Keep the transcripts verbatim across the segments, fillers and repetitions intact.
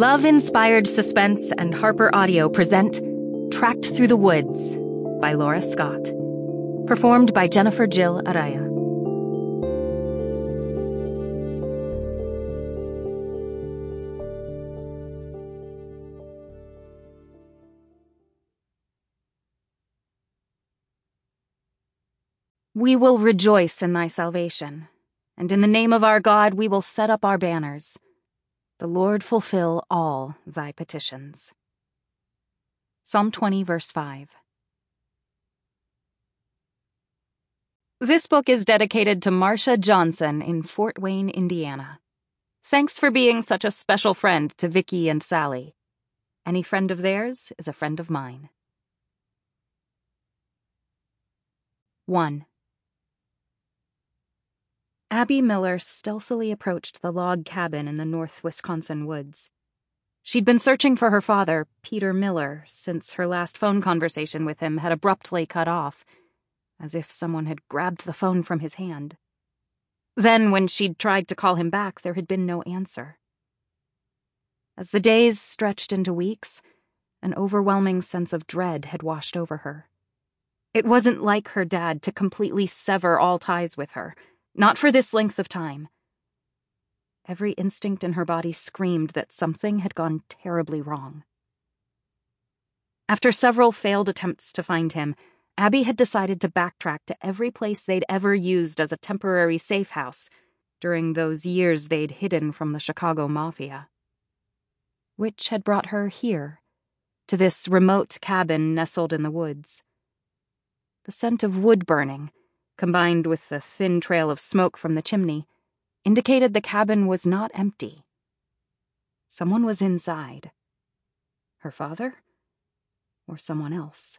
Love-inspired suspense and Harper Audio present Tracked Through the Woods by Laura Scott. Performed by Jennifer Jill Araya. We will rejoice in thy salvation, and in the name of our God we will set up our banners. The Lord fulfill all thy petitions. Psalm twenty, verse five. This book is dedicated to Marcia Johnson in Fort Wayne, Indiana. Thanks for being such a special friend to Vicky and Sally. Any friend of theirs is a friend of mine. one. Abby Miller stealthily approached the log cabin in the North Wisconsin woods. She'd been searching for her father, Peter Miller, since her last phone conversation with him had abruptly cut off, as if someone had grabbed the phone from his hand. Then, when she'd tried to call him back, there had been no answer. As the days stretched into weeks, an overwhelming sense of dread had washed over her. It wasn't like her dad to completely sever all ties with her. Not for this length of time. Every instinct in her body screamed that something had gone terribly wrong. After several failed attempts to find him, Abby had decided to backtrack to every place they'd ever used as a temporary safe house during those years they'd hidden from the Chicago Mafia. Which had brought her here, to this remote cabin nestled in the woods. The scent of wood burning, combined with the thin trail of smoke from the chimney, indicated the cabin was not empty. Someone was inside. Her father? Or someone else?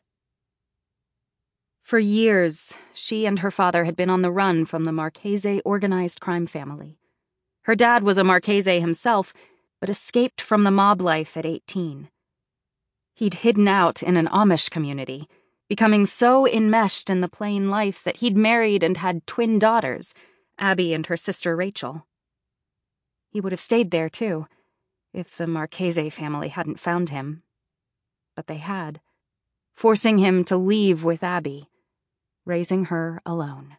For years, she and her father had been on the run from the Marchese organized crime family. Her dad was a Marchese himself, but escaped from the mob life at eighteen. He'd hidden out in an Amish community, becoming so enmeshed in the plain life that he'd married and had twin daughters, Abby and her sister Rachel. He would have stayed there, too, if the Marchese family hadn't found him. But they had, forcing him to leave with Abby, raising her alone.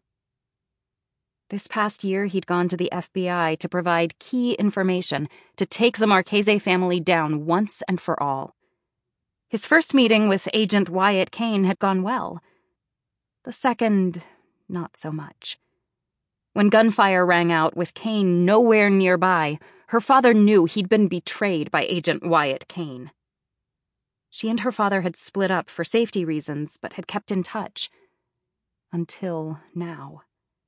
This past year, he'd gone to the F B I to provide key information to take the Marchese family down once and for all. His first meeting with Agent Wyatt Kane had gone well. The second, not so much. When gunfire rang out with Kane nowhere nearby, her father knew he'd been betrayed by Agent Wyatt Kane. She and her father had split up for safety reasons, but had kept in touch. Until now.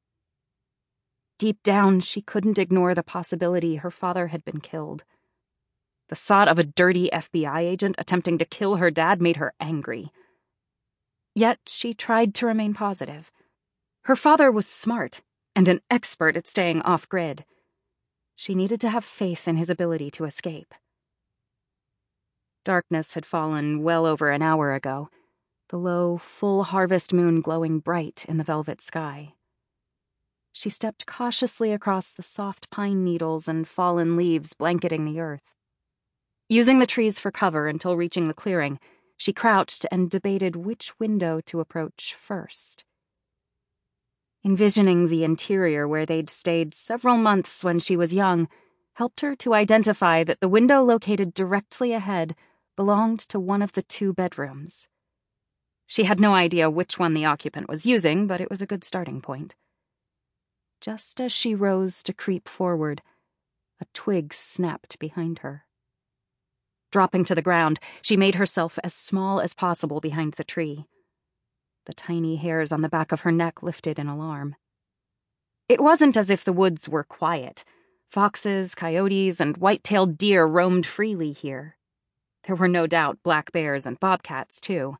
Deep down, she couldn't ignore the possibility her father had been killed. The thought of a dirty F B I agent attempting to kill her dad made her angry. Yet she tried to remain positive. Her father was smart and an expert at staying off-grid. She needed to have faith in his ability to escape. Darkness had fallen well over an hour ago, the low, full harvest moon glowing bright in the velvet sky. She stepped cautiously across the soft pine needles and fallen leaves blanketing the earth. Using the trees for cover until reaching the clearing, she crouched and debated which window to approach first. Envisioning the interior where they'd stayed several months when she was young helped her to identify that the window located directly ahead belonged to one of the two bedrooms. She had no idea which one the occupant was using, but it was a good starting point. Just as she rose to creep forward, a twig snapped behind her. Dropping to the ground, she made herself as small as possible behind the tree. The tiny hairs on the back of her neck lifted in alarm. It wasn't as if the woods were quiet. Foxes, coyotes, and white-tailed deer roamed freely here. There were no doubt black bears and bobcats, too.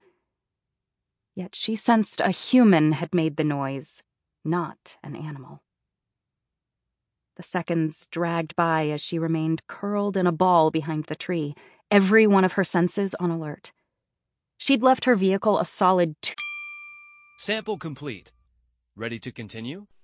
Yet she sensed a human had made the noise, not an animal. The seconds dragged by as she remained curled in a ball behind the tree, every one of her senses on alert. She'd left her vehicle a solid two... Sample complete. Ready to continue?